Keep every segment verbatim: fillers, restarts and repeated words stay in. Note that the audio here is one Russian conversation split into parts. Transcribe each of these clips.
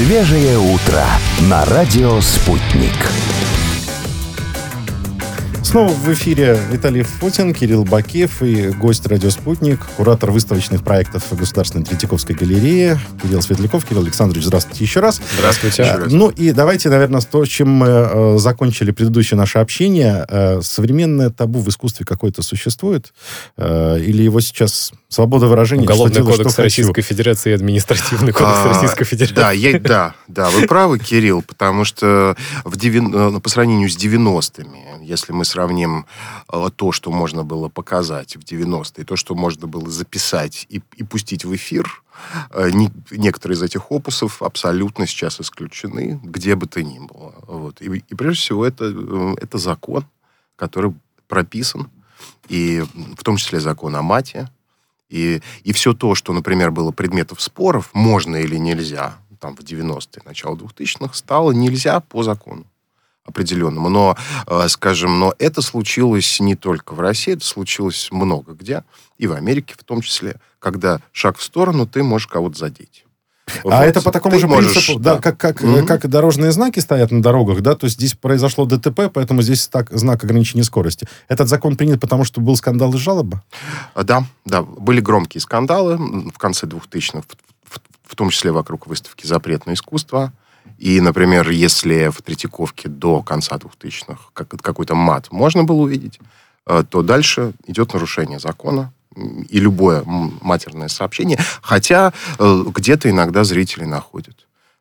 Свежее утро на радио «Спутник». Снова в эфире Виталий Фотин, Кирилл Бакеев и гость «Радио Спутник», куратор выставочных проектов Государственной Третьяковской галереи Кирилл Светляков. Кирилл Александрович, здравствуйте еще раз. Здравствуйте. Еще раз. Ну и давайте, наверное, с того, чем мы э, закончили предыдущее наше общение. Э, современное табу в искусстве какое-то существует? Э, или его сейчас свобода выражения? Уголовный делать, кодекс Российской Федерации и административный кодекс а, Российской Федерации. Да, я, да, да, вы правы, Кирилл, потому что в девян... по сравнению с девяностыми, если мы сравним то, что можно было показать в девяностые, то, что можно было записать и, и пустить в эфир, не, некоторые из этих опусов абсолютно сейчас исключены, где бы то ни было. Вот. И, и прежде всего это, это закон, который прописан, и в том числе закон о мате. И, и все то, что, например, было предметом споров, можно или нельзя, там, в девяностые, начало двухтысячных, стало нельзя по закону определенному. Но, э, скажем, но это случилось не только в России, это случилось много где, и в Америке в том числе, когда шаг в сторону, ты можешь кого-то задеть. А вот. это по такому ты же можешь, принципу, да, да. как, как, mm-hmm. как дорожные знаки стоят на дорогах, да, то есть здесь произошло ДТП, поэтому здесь так, знак ограничения скорости. Этот закон принят, потому что был скандал и жалоба? Да, да, были громкие скандалы в конце двухтысячных, в, в, в том числе вокруг выставки «Запретное искусство». И, например, если в Третьяковке до конца двухтысячных как, какой-то мат можно было увидеть, то дальше идет нарушение закона и любое матерное сообщение, хотя где-то иногда зрители находят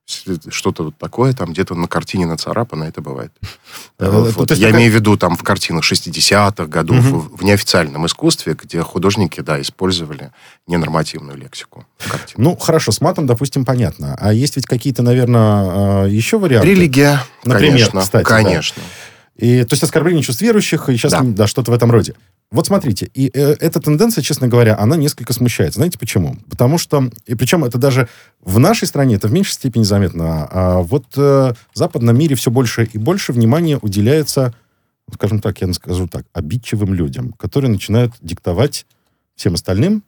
что-то вот такое, там где-то на картине нацарапано, это бывает. Вот. Вот. Я такая... имею в виду там в картинах шестидесятых годов, угу. в, в неофициальном искусстве, где художники, да, использовали ненормативную лексику. Ну, хорошо, с матом, допустим, понятно. А есть ведь какие-то, наверное, еще варианты? Религия, например, конечно. Кстати, конечно. Да. И, то есть оскорбление чувств верующих, и сейчас, да, да что-то в этом роде. Вот смотрите, и э, эта тенденция, честно говоря, она несколько смущает. Знаете почему? Потому что, и причем это даже в нашей стране, это в меньшей степени заметно, а вот э, в западном мире все больше и больше внимания уделяется, скажем так, я скажу так, обидчивым людям, которые начинают диктовать всем остальным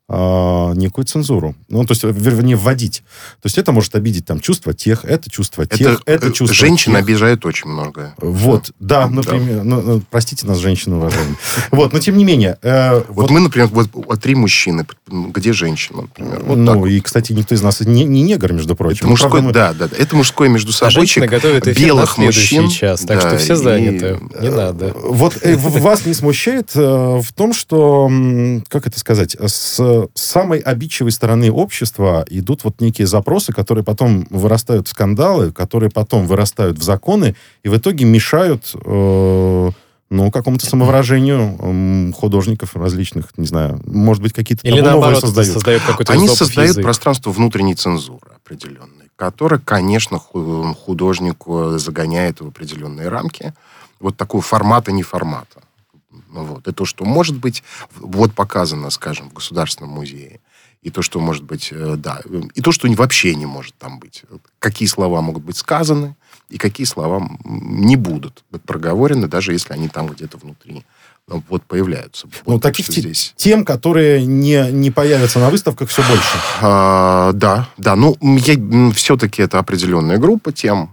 э, некую цензуру. Ну, то есть, вернее, вводить. То есть это может обидеть там чувства тех, это чувство тех, это, это чувство женщин тех. Обижает очень многое. Вот, да, например, да. Ну, ну, простите нас, женщины, уважаемые. Вот, но тем не менее... Э, вот, вот мы, например, вот, вот три мужчины, где женщина, например? Вот ну, и, кстати, никто из нас не, не негр, между прочим. Это мужское, мы... да, да, да. Это мужское между собойчик белых мужчин. Час, так да, что все заняты, и... не надо. Вот э, вас не смущает э, в том, что, как это сказать, с самой обидчивой стороны общества идут вот некие запросы, которые потом вырастают в скандалы, которые потом вырастают в законы, и в итоге мешают э, ну, какому-то самовыражению э, художников различных, не знаю, может быть, какие-то или наоборот создают. создают какой-то Они создают язык. Пространство внутренней цензуры определенной, которое, конечно, художнику загоняет в определенные рамки вот такого формата, не формата. Вот. И то, что может быть вот показано, скажем, в Государственном музее, и то, что может быть, да, и то, что вообще не может там быть. Какие слова могут быть сказаны, и какие слова не будут быть проговорены, даже если они там где-то внутри вот появляются. Ну, вот, таких те, здесь. тем, которые не, не появятся на выставках, все больше. А, да, да. Ну, я, все-таки это определенная группа тем,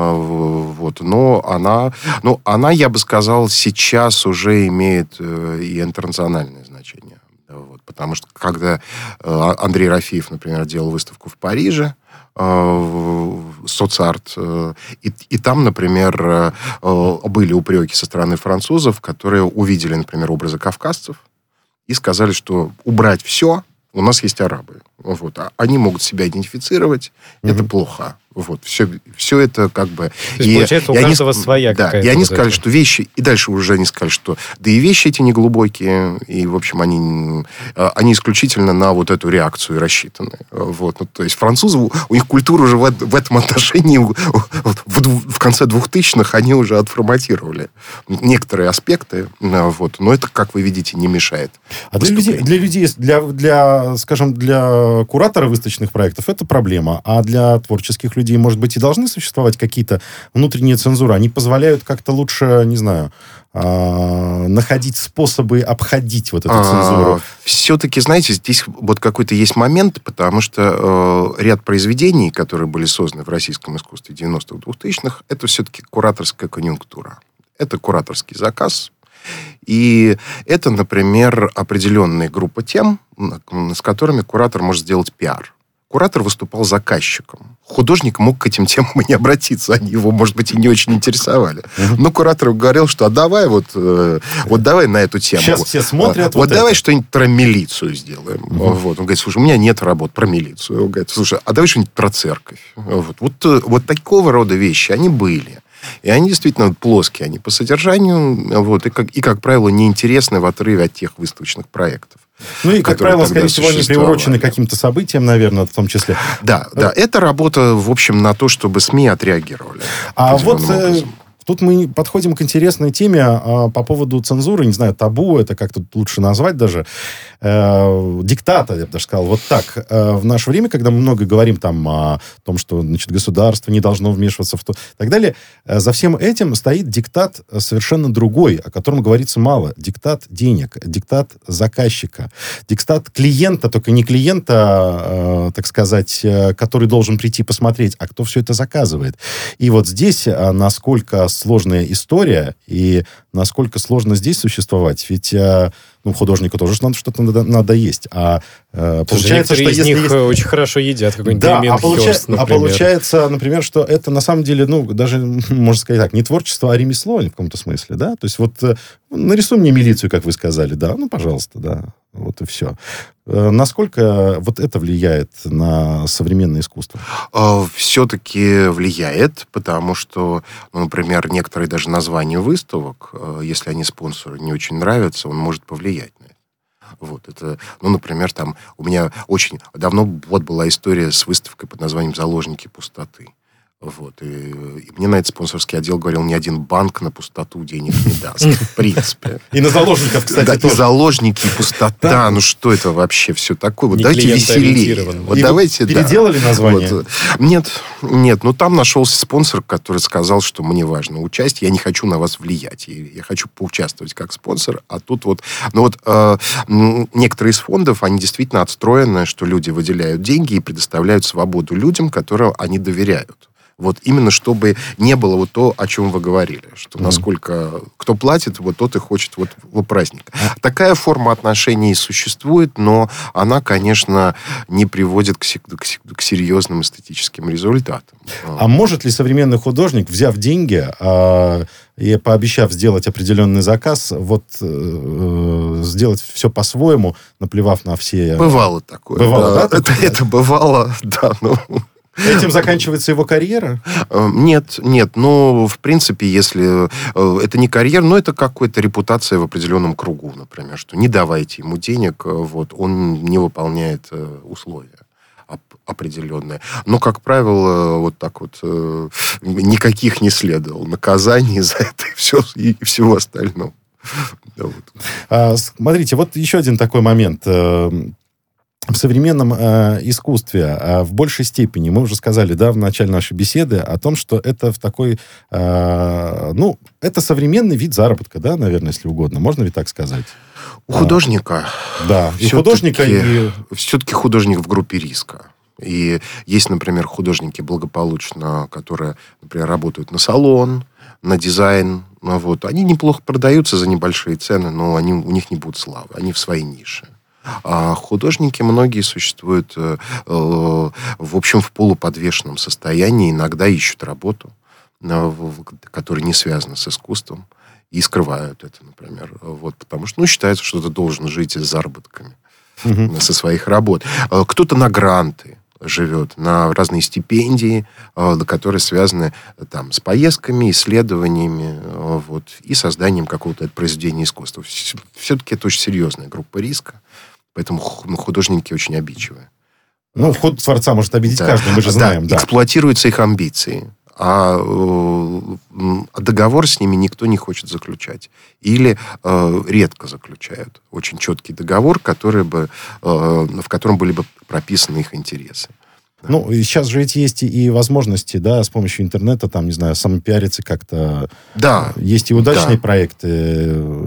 вот, но она, ну, она, я бы сказал, сейчас уже имеет и интернациональное значение. Вот, потому что, когда Андрей Рафиев, например, делал выставку в Париже, соцарт, и, и там, например, были упреки со стороны французов, которые увидели, например, образы кавказцев и сказали, что убрать все, у нас есть арабы. Вот. А они могут себя идентифицировать, mm-hmm. это плохо. Вот, все, все это как бы... То есть, и, получается, у каждого они, своя да, какая-то... И они вот сказали, это. что вещи... И дальше уже они сказали, что... Да и вещи эти неглубокие, и, в общем, они, они исключительно на вот эту реакцию рассчитаны. Вот. Ну, то есть, французы, у них культура уже в, в этом отношении в, в конце двухтысячных они уже отформатировали некоторые аспекты. Вот. Но это, как вы видите, не мешает. А для людей, для людей, для, для, скажем, для куратора выставочных проектов это проблема. А для творческих людей, может быть, и должны существовать какие-то внутренние цензуры. Они позволяют как-то лучше, не знаю, находить способы обходить вот эту цензуру? А, все-таки, знаете, здесь вот какой-то есть момент, потому что э, ряд произведений, которые были созданы в российском искусстве девяностых, двухтысячных, это все-таки кураторская конъюнктура. Это кураторский заказ. И это, например, определенная группа тем, с которыми куратор может сделать пиар. Куратор выступал заказчиком. Художник мог к этим темам и не обратиться. Они его, может быть, и не очень интересовали. Uh-huh. Но куратор говорил, что а давай вот, э, вот давай на эту тему. Сейчас все смотрят. Вот, вот это. давай что-нибудь про милицию сделаем. Uh-huh. Вот. Он говорит, слушай, у меня нет работ про милицию. Он говорит, слушай, а давай что-нибудь про церковь. Вот, вот, вот такого рода вещи, они были. И они действительно плоские, они по содержанию, вот, и, как, и, как правило, неинтересны в отрыве от тех выставочных проектов. Ну и, как правило, скорее всего, они приурочены к каким-то событиям, наверное, в том числе. Да, да, это работа, в общем, на то, чтобы СМИ отреагировали. А вот э, тут мы подходим к интересной теме э, по поводу цензуры, не знаю, табу, это как тут лучше назвать даже, э, диктата, я бы даже сказал, вот так. Э, в наше время, когда мы много говорим там о том, что, значит, государство не должно вмешиваться в то, и так далее, э, за всем этим стоит диктат совершенно другой, о котором говорится мало. Диктат денег, диктат заказчика, диктат клиента, только не клиента, э, так сказать, э, который должен прийти посмотреть, а кто все это заказывает. И вот здесь, э, насколько сложная история, и насколько сложно здесь существовать. Ведь э, ну, художнику тоже что-то надо, надо есть. А э, получается, что из если них есть... очень хорошо едят, какой-нибудь да, Дэмиан а, получа... Хёрст, а получается, например, что это на самом деле, ну, даже, можно сказать так, не творчество, а ремесло в каком-то смысле, да? То есть вот э, нарисуй мне милицию, как вы сказали, да, ну, пожалуйста, да, вот и все. Э, насколько вот это влияет на современное искусство? Все-таки влияет, потому что, ну, например, некоторые даже названия выставок, если они спонсору не очень нравятся, он может повлиять на это. Вот это, ну, например, там у меня очень давно вот была история с выставкой под названием «Заложники пустоты». Вот. И, и мне на этот спонсорский отдел говорил, ни один банк на пустоту денег не даст, в принципе. И на заложников, кстати, да, тоже. И заложники, и пустота. Ну, что это вообще все такое? Вот давайте веселее. Вот давайте, переделали да. название? Вот. Нет, нет. Но там нашелся спонсор, который сказал, что мне важно участие, я не хочу на вас влиять. Я хочу поучаствовать как спонсор. А тут вот... Ну, вот э, некоторые из фондов, они действительно отстроены, что люди выделяют деньги и предоставляют свободу людям, которым они доверяют. Вот именно чтобы не было вот то, о чем вы говорили, что mm-hmm. насколько кто платит, вот тот и хочет вот, вот праздник. Mm-hmm. Такая форма отношений существует, но она, конечно, не приводит к, к, к серьезным эстетическим результатам. А может ли современный художник, взяв деньги э, и пообещав сделать определенный заказ, вот э, сделать все по-своему, наплевав на все... Бывало такое. Бывало, да? да? Это, это бывало, да, ну... Этим заканчивается его карьера? Нет, нет. Ну, в принципе, если... Это не карьера, но это какая-то репутация в определенном кругу, например, что не давайте ему денег, вот, он не выполняет условия определенные. Но, как правило, вот так вот никаких не следовало наказаний за это и, все, и всего остального. Да, вот. А, смотрите, вот еще один такой момент. В современном э, искусстве э, в большей степени, мы уже сказали, да, в начале нашей беседы, о том, что это в такой, э, ну, это современный вид заработка, да, наверное, если угодно. Можно ведь так сказать? У а, художника. Да, и художника, и... Все-таки художник в группе риска. И есть, например, художники благополучно, которые, например, работают на салон, на дизайн. Вот. Они неплохо продаются за небольшие цены, но они, у них не будет славы. Они в своей нише. А художники многие существуют, э, э, в общем, в полуподвешенном состоянии. Иногда ищут работу, э, которая не связана с искусством, и скрывают это, например. Вот, потому что, ну, считается, что ты должен жить с заработками mm-hmm. со своих работ. Кто-то на гранты живет, на разные стипендии, э, которые связаны там, с поездками, исследованиями э, вот, и созданием какого-то произведения искусства. Все-таки это очень серьезная группа риска. Поэтому художники очень обидчивые. Ну, ход творца может обидеть да. каждый, мы же да. знаем. Да. Эксплуатируются их амбиции. А э, договор с ними никто не хочет заключать. Или э, редко заключают очень четкий договор, который бы, э, в котором были бы прописаны их интересы. Ну, сейчас же ведь есть и возможности, да, с помощью интернета, там, не знаю, самопиариться как-то. Да. Есть и удачные да. проекты.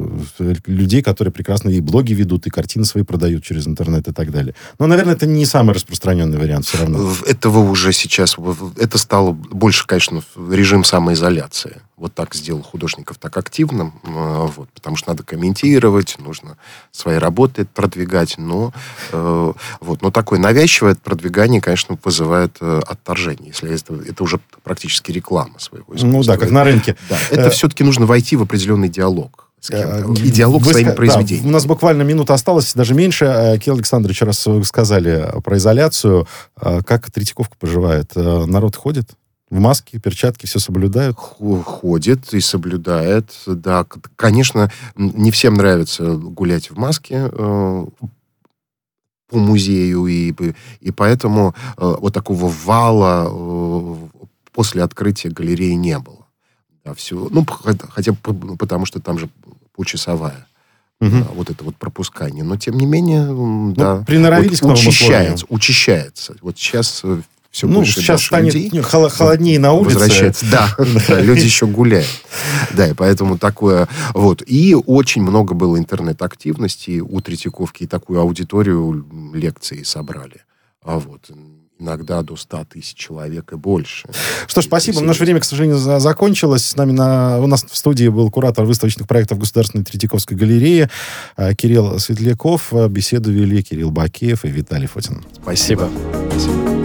людей, которые прекрасно и блоги ведут, и картины свои продают через интернет и так далее. Но, наверное, это не самый распространенный вариант все равно. Этого уже сейчас... Это стало больше, конечно, режим самоизоляции. Вот так сделал художников так активным, вот, потому что надо комментировать, нужно свои работы продвигать, но, э, вот, но такое навязчивое продвигание, конечно, вызывает э, отторжение, если это, это уже практически реклама своего искусства. Ну да, как на рынке. Да, это э, все-таки нужно войти в определенный диалог. С кем-то. И диалог Вы, с своими да, произведениями. У нас буквально минута осталась, даже меньше. Кирилл Александрович, раз вы сказали про изоляцию, как Третьяковка поживает? Народ ходит? В маске, перчатки, все соблюдают? Ходит и соблюдает, да. Конечно, не всем нравится гулять в маске э, по музею, и, и поэтому э, вот такого вала э, после открытия галереи не было. Да, все, ну, хотя бы потому, что там же получасовая. Угу. Да, вот это вот пропускание. Но, тем не менее, ну, да, приноровились вот к новым условиям. Учащается. Вот сейчас... Все ну, сейчас станет людей, холоднее на улице. Возвращается. Да, люди еще гуляют. Да, и поэтому такое... Вот. И очень много было интернет-активности у Третьяковки, и такую аудиторию лекций собрали. А вот... Иногда до ста тысяч человек и больше. Что ж, спасибо. Наше время, к сожалению, закончилось. С нами на... у нас в студии был куратор выставочных проектов Государственной Третьяковской галереи Кирилл Светляков. Беседу вели Кирилл Бакеев и Виталий Фотин. Спасибо. Спасибо.